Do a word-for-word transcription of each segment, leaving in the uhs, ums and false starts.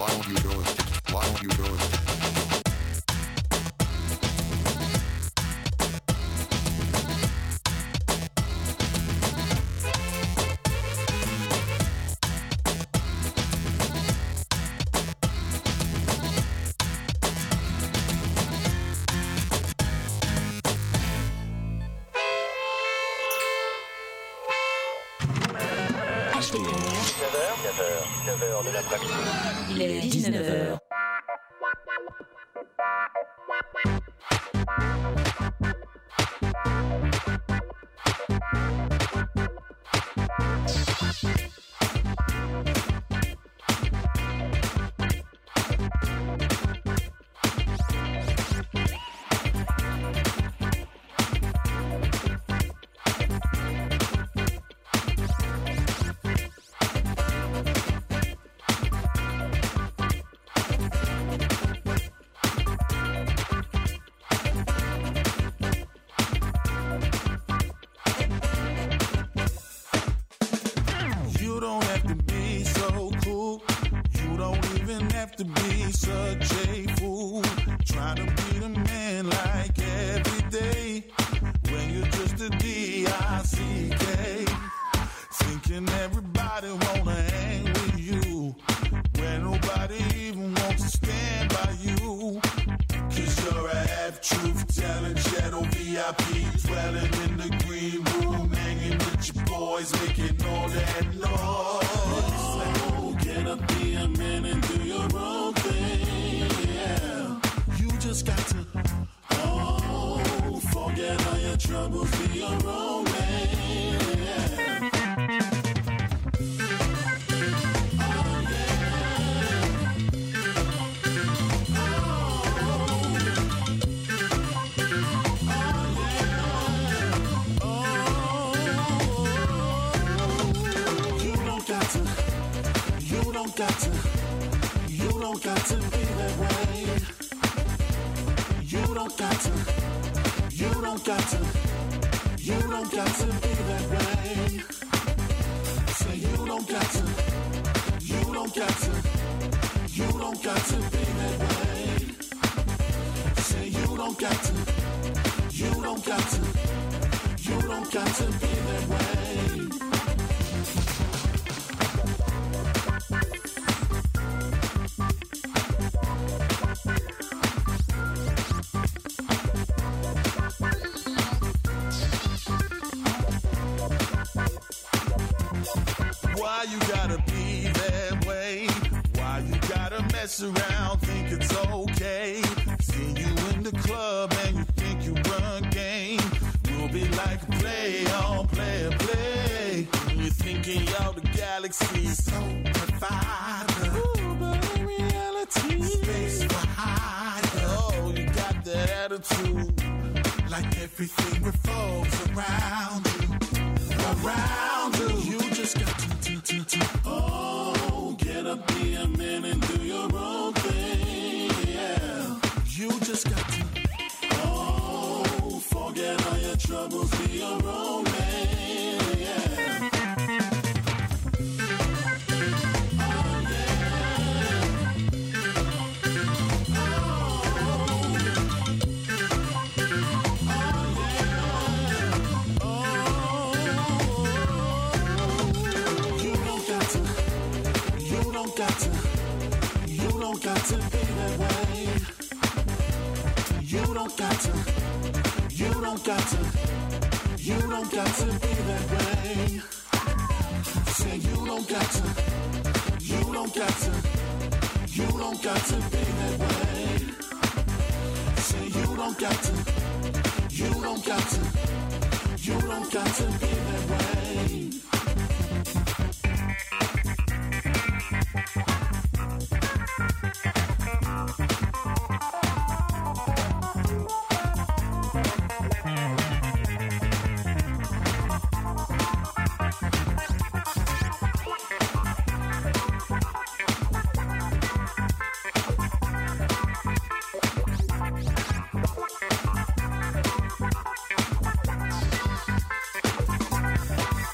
Il est dix-neuf heures. Around, think it's okay. See you in the club and you think you run game. We'll be like a play on, play, play. You're thinking you're the galaxy, so provider. Ooh, but in reality, space for higher. Oh, you got that attitude, like everything revolves around you, around you. You just got to, to, to, to. Oh, get up, be a man and do your own thing, yeah. You just got to, oh, forget all your troubles, be your own man, yeah. Oh, yeah. Oh, oh, you don't got to, you don't got to. You don't got to be that way. You don't got to. You don't got to. You don't got to be that way. Say you don't got to. You don't got to. You don't got to be that way. Say you don't got to. You don't got to. You don't got to be that way.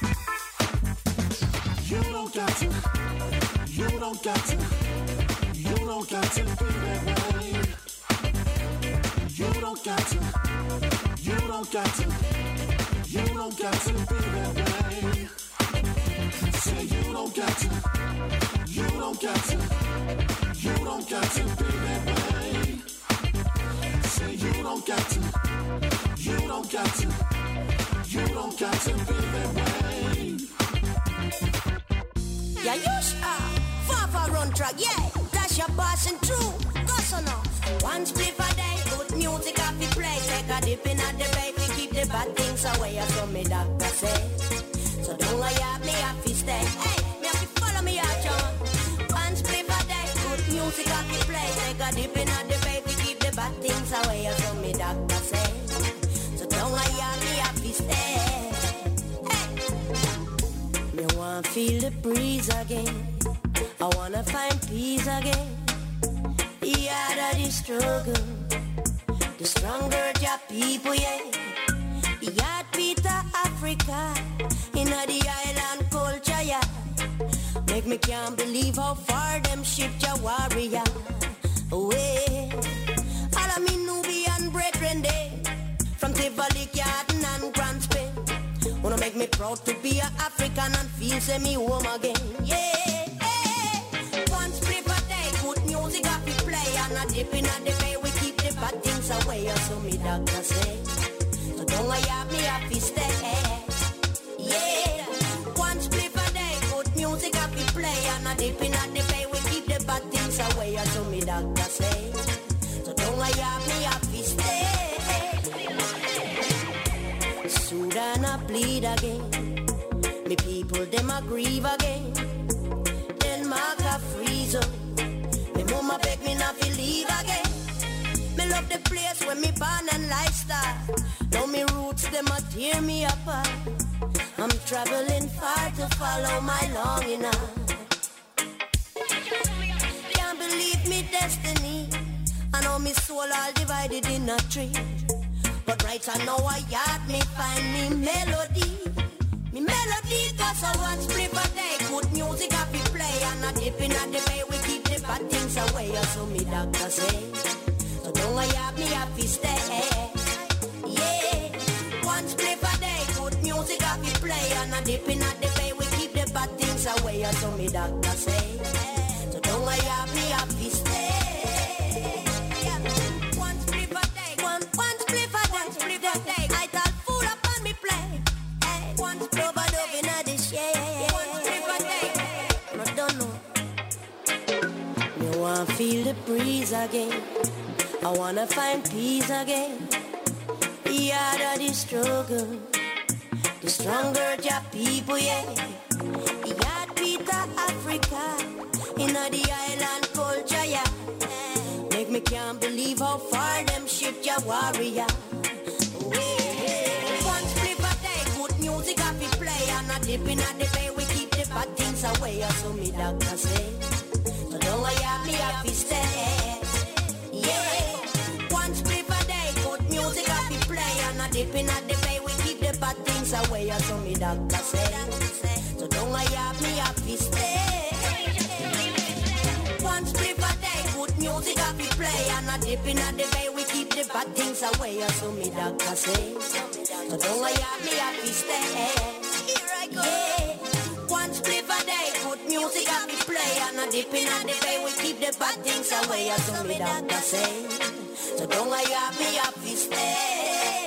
You don't got to. You don't got to be that way. You don't got to. You don't got to. You don't got to be that way. Say you don't got to. You don't got to. You don't got to be that way. Say you don't got to. You don't got to. You don't got to be that way. Yeah, you sure. Far, far run track, yeah. That's your passing through. Go so now. One split a day, good music off the play. Take a dip in at the baby, keep the bad things away. So me doctor say. So don't lie at me, have to stay. Hey, me have to follow me out, John. One split a day, good music off the play. Take a dip in at the baby, keep the bad things away. So me doctor say. So don't lie at me, have to stay. Hey, me want feel the breeze again. I wanna find peace again. The harder the struggle, the stronger your people, yeah. The heartbeat of Africa, in the island culture, yeah. Make me can't believe how far them shipped your warrior away. All of me Nubian brethren, they from Tivoli, Garden and Grand Spain. Wanna make me proud to be an African and feel say me home again, yeah. Music off we play and a dip in the bay. We keep the bad things away, so me doctor say. So don't I have me happy stay. Yeah, one split a day, good music off we play and a dip in the bay. We keep the bad things away, so me doctor say. So don't I have me happy stay. Sudan a bleed again. Me people them a grieve again. Denmark a freeze up. Mama beg me not to leave again. Me love the place where me born and lifestyle. Now me roots them a tear me apart. I'm traveling far to follow my longing now. Can't believe me destiny. I know me soul all divided in a tree. But right I know I got me find me melody. Me melody cause I want split a day. Good music I be play and a dip in the bay. We keep the bad things away, so me doctor say. So don't I have me happy stay. Yeah, one split a day. Good music I be play and a dip in the bay. We keep the bad things away, so me doctor say. So don't I have me happy stay. One split a day. One, one split a day. One split a day. I thought food up on me play. One split a day. In the shade. One split a day. I don't know. I wanna feel the breeze again. I wanna find peace again. The harder the struggle, the stronger your people, yeah. The heartbeat of Africa, in the island culture, yeah. Make me can't believe how far them shipped your warrior. One split a day, good music I be play and a dip in the bay. We keep the bad things away, so me doctor say. So don't I have me happy stay. Yeah, one split a day, good music I be play and a dip in the bay. We keep the bad things away, so me doctor say. So don't I have me happy stay. One split a day, good music I be play and a dip in the bay. We keep the bad things away, so me doctor say. So don't I have me happy stay. Here I go. Yeah. One split a day, good music I be play and a dip in the bay. We keep the bad things away, so me doctor say. So don't I have me happy stay.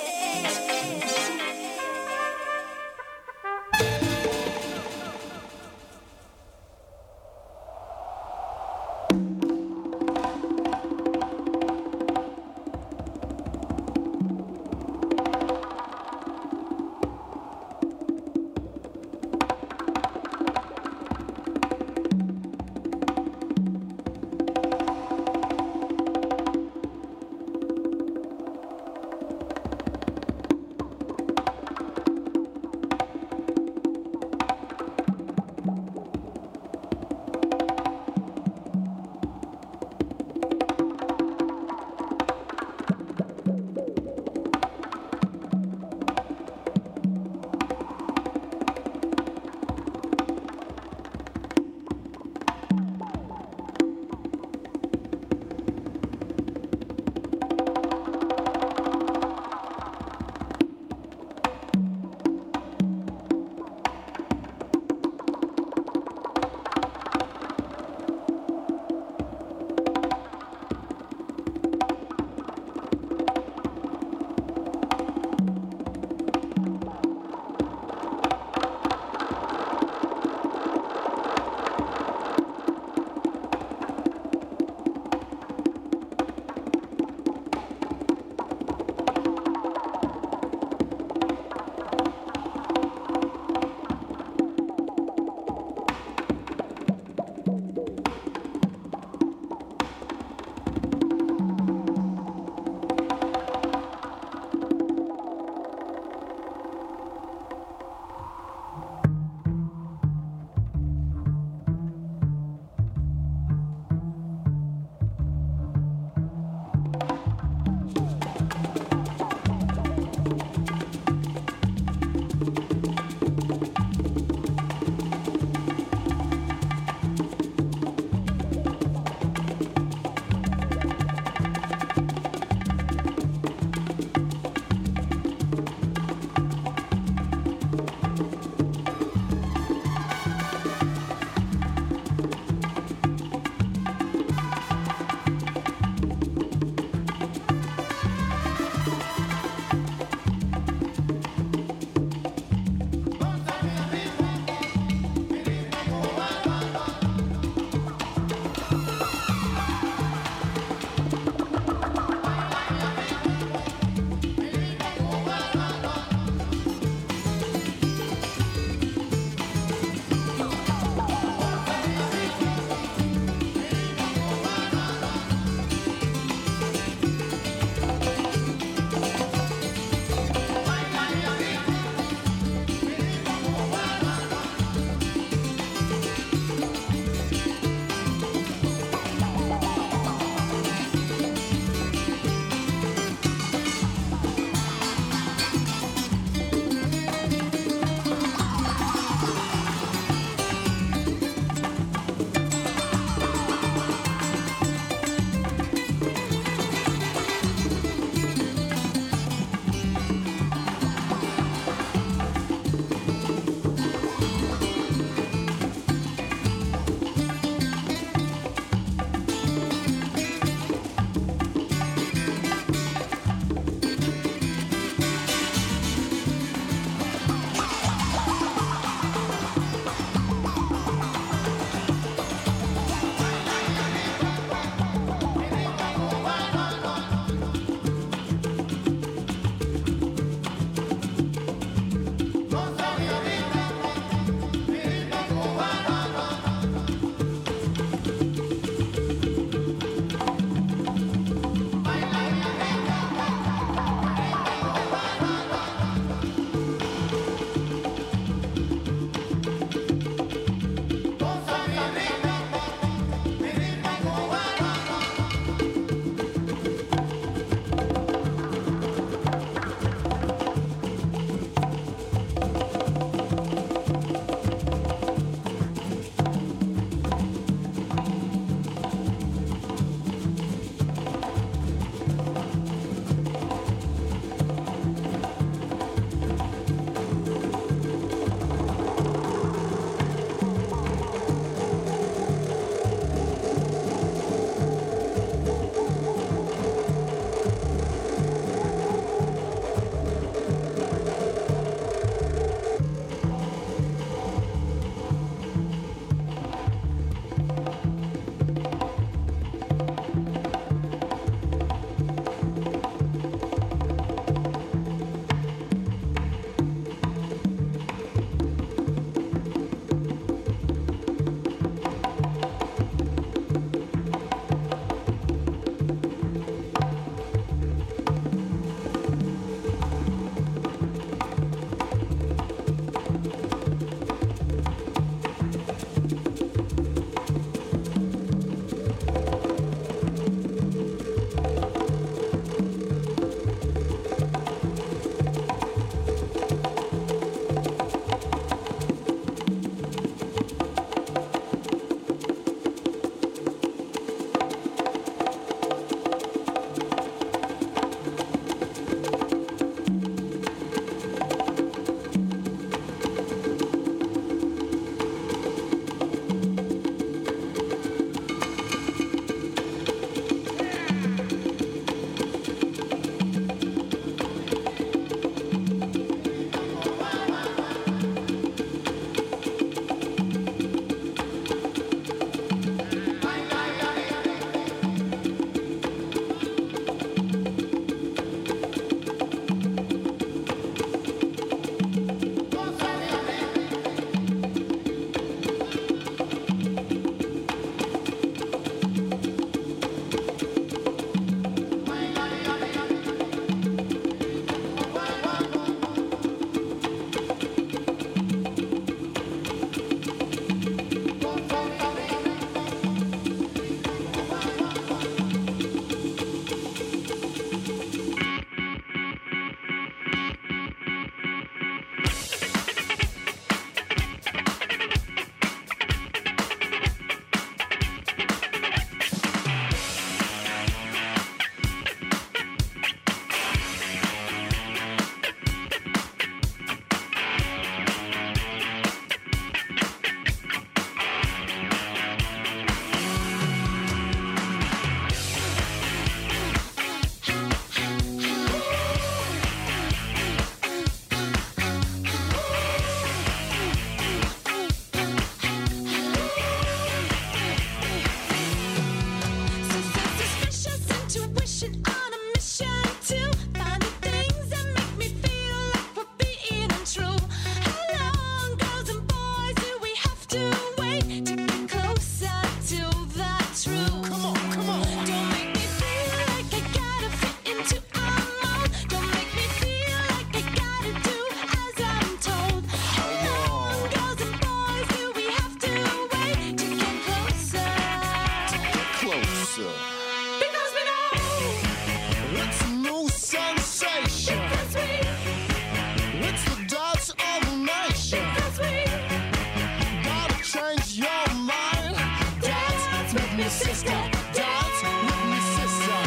closer. Because we know it's a new sensation. Because we, it's the dance of the nation. Because we gotta change your mind. Dance with me, sister. Dance with me, sister.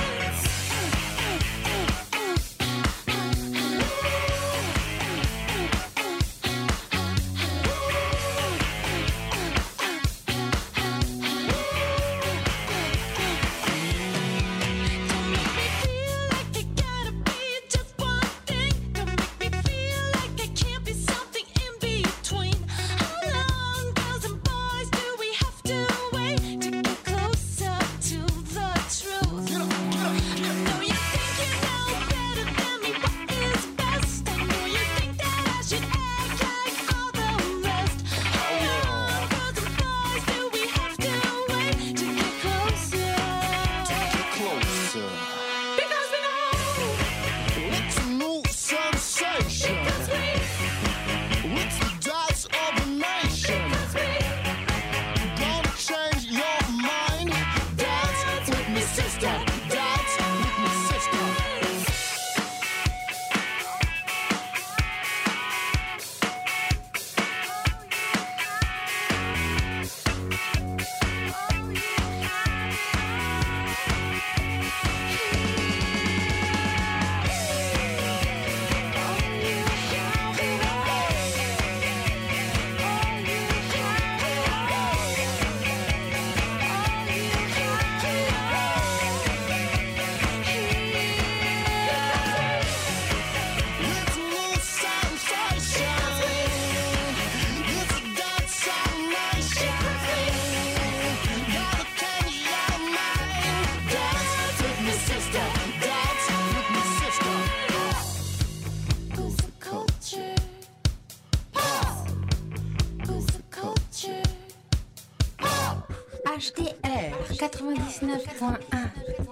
H D R quatre-vingt-dix-neuf point un.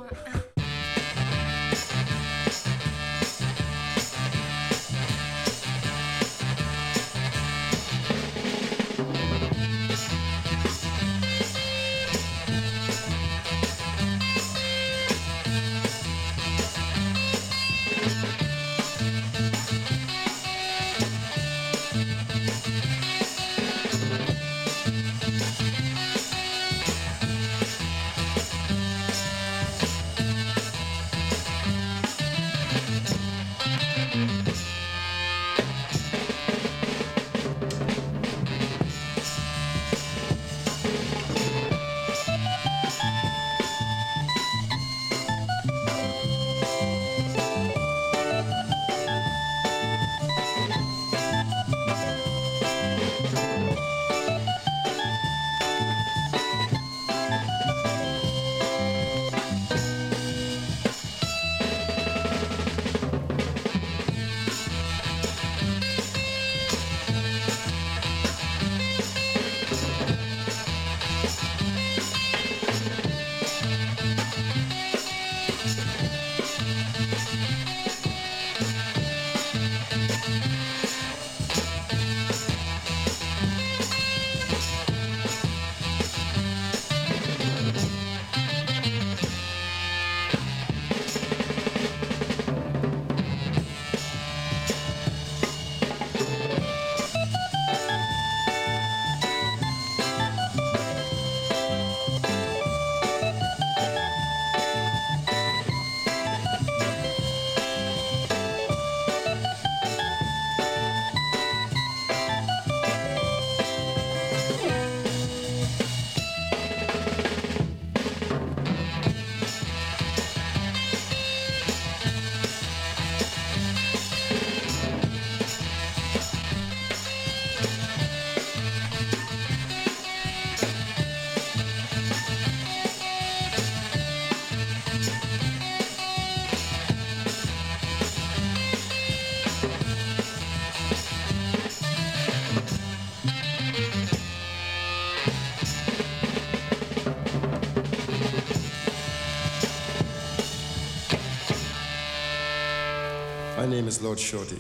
My name is Lord Shorty,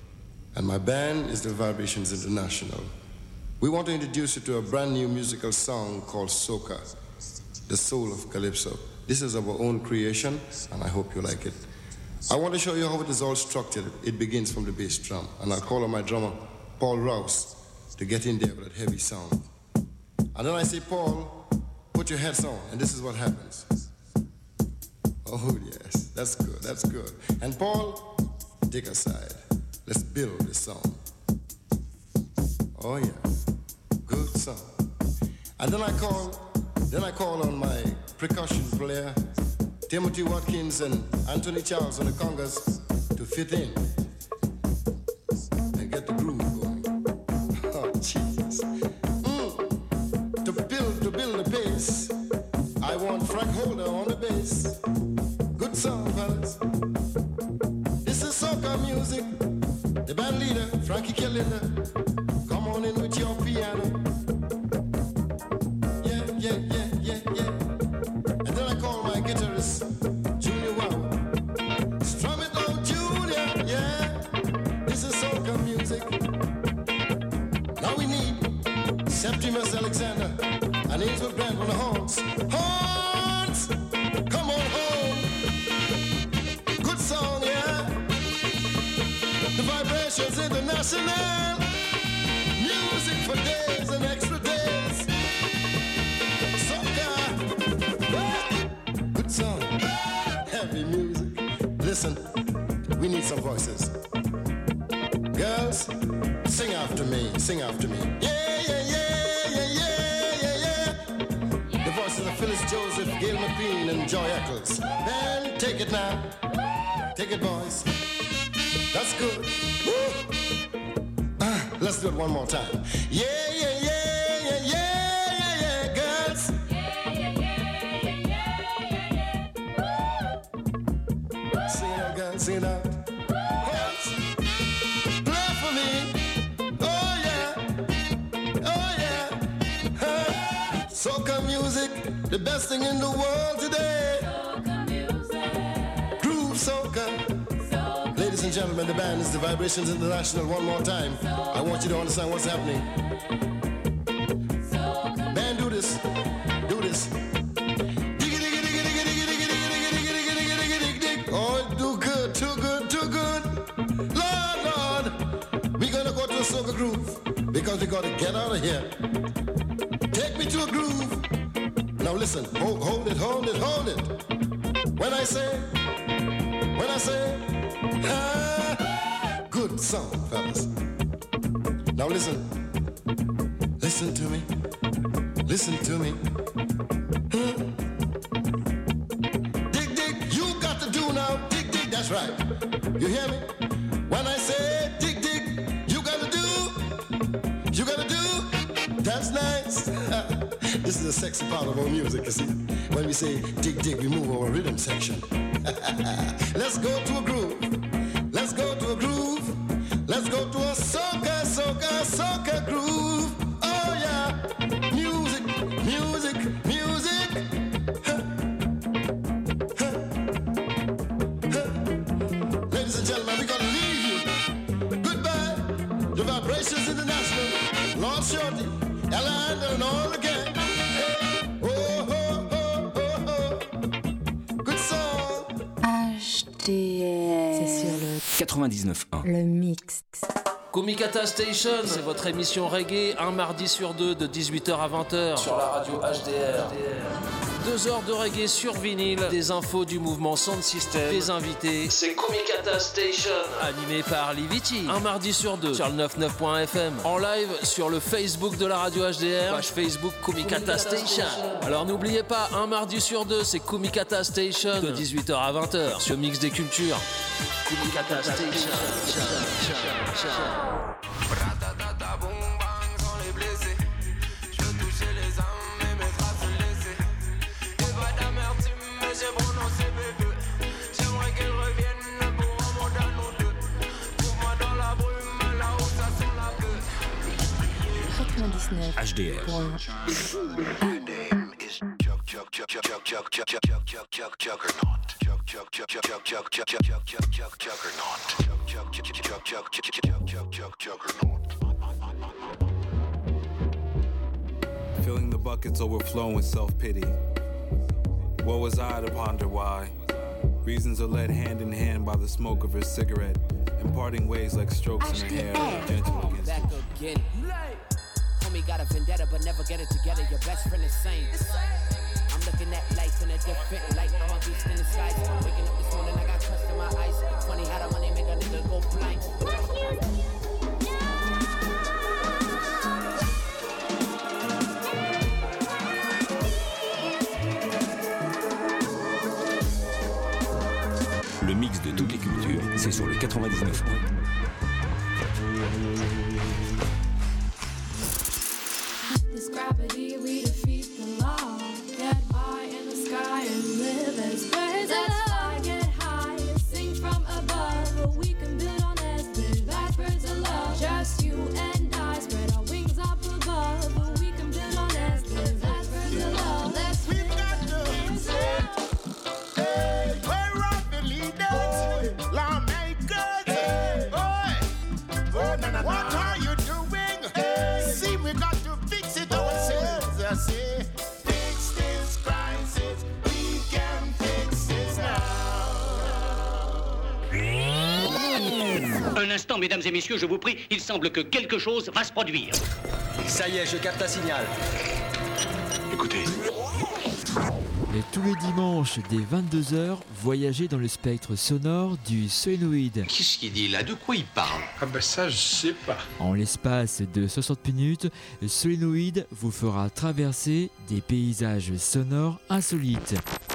and my band is the Vibrations International. We want to introduce you to a brand new musical song called Soca, the soul of Calypso. This is our own creation, and I hope you like it. I want to show you how it is all structured. It begins from the bass drum, and I'll call on my drummer, Paul Rouse, to get in there with that heavy sound. And then I say, Paul, put your heads on, and this is what happens. Oh yes, that's good, that's good. And Paul, take a side. Let's build this song. Oh yeah, good song. And then I call, then I call on my percussion player, Timothy Watkins and Anthony Charles on the congas to fit in and get the groove going. Oh Jesus! Mm. To build, to build the bass, I want Frank Holder on the bass. Good song, fellas. This is soca music. The band leader, Frankie Kellinder, come on in with your piano. Yeah, yeah, yeah, yeah, yeah. And then I call my guitarist, Junior Wow. Strum it out, Junior, yeah. This is soca music. Now we need Septimus Alexander and Ainsworth Grant on the horns. Horns! Come on home. Good song, yeah. The Vibrations International. Music for days and extra days. Soca. Yeah. Good song. Heavy music. Listen, we need some voices. Girls, sing after me, sing after me. Yeah, yeah, yeah, yeah, yeah, yeah, yeah. The voices of Phyllis Joseph, Gail McQueen, and Joy Eccles. Then take it now. Take it, boys. That's good. Uh, let's do it one more time. Yeah, yeah, yeah, yeah, yeah, yeah, yeah, girls. Yeah, yeah, yeah, yeah, yeah, yeah, yeah. Sing it out, girls, sing it out. Girls, play for me. Oh, yeah. Oh, yeah. Huh. Soca music, the best thing in the world today. Soca music. Groove soca. Soca. Ladies and gentlemen, the band is the Vibrations International. One more time. I want you to understand what's happening. Soca. Band, do this. Do this. Oh, do good, too good, too good. Lord, Lord, we're gonna go to a soca groove because we gotta get out of here. Take me to a groove. Now listen, hold, hold it, hold it, hold it. When I say, when I say, ah, good song, fellas. Now listen, listen to me, listen to me. Huh? Dig, dig, you got to do now, dig, dig, that's right. You hear me? When I say dig, dig, you got to do, you got to do, that's nice. This is the sexy part of our music, you see. When we say dig, dig, we move our rhythm section. Let's go to a groove. Let's go to a groove. Let's go to a soca, soca, soca groove. Oh yeah, music, music, music. Huh. Huh. Huh. Ladies and gentlemen, we're gonna leave you. Goodbye. The Vibrations International, Lord Shorty, Ella and all the gang. Hey. Oh, oh, oh, oh, oh. Good song. H D R. C'est sur le quatre-vingt-dix-neuf un. Le mix. Kumikata Station, c'est votre émission reggae, un mardi sur deux de dix-huit heures à vingt heures sur la radio H D R. Deux heures de reggae sur vinyle, des infos du mouvement Sound System, des invités. C'est Kumikata Station, animé par Liviti. Un mardi sur deux sur le quatre-vingt-dix-neuf point F M. En live sur le Facebook de la radio H D R, page Facebook Kumikata Station. Alors n'oubliez pas, un mardi sur deux, c'est Kumikata Station de dix-huit heures à vingt heures sur Mix des Cultures. Kumikata Station. Bradadada, boum bang, sans les blessés. Je veux toucher les âmes et mes traces laissées. Et pas d'amertume, mais j'ai prononcé bébé. J'aimerais qu'elle revienne pour un monde à nous deux. Trouve-moi dans la brume, là où ça sent la queue. quatre-vingt-dix-neuf H D R. point un. Filling the buckets overflow with self-pity. What was I to ponder why? Reasons are led hand in hand by the smoke of her cigarette, imparting ways like strokes in her hair, gentle against Back again. Homie got a vendetta, but never get it together. Your best friend is sane. I'm looking at life in a different light. I'm a beast in the skies. Waking up this morning, I got crust in my eyes. Funny how the money make a nigga go blind. Le mix de toutes les cultures, c'est sur le quatre-vingt-dix-neuf. This gravity, we defeat the law. Get high in the sky and live as birds. Let's fly, get high, sing from above. We can build on this bridge, that's birds of love. Just you and I spread our wings up above. We can build on this bridge, that's birds of love. Let's We've got to say, hey, we're up the leaders, lawmakers. Hey, oh, oh, what are you doing? Hey, see, we got to fix it ourselves. I say, fix this crisis. We can fix this now. Un instant, mesdames et messieurs, je vous prie, il semble que quelque chose va se produire. Ça y est, je capte un signal. Écoutez. Et tous les dimanches dès vingt-deux heures, voyagez dans le spectre sonore du solénoïde. Qu'est-ce qu'il dit là? De quoi il parle? Ah ben ça, je sais pas. En l'espace de soixante minutes, le solénoïde vous fera traverser des paysages sonores insolites.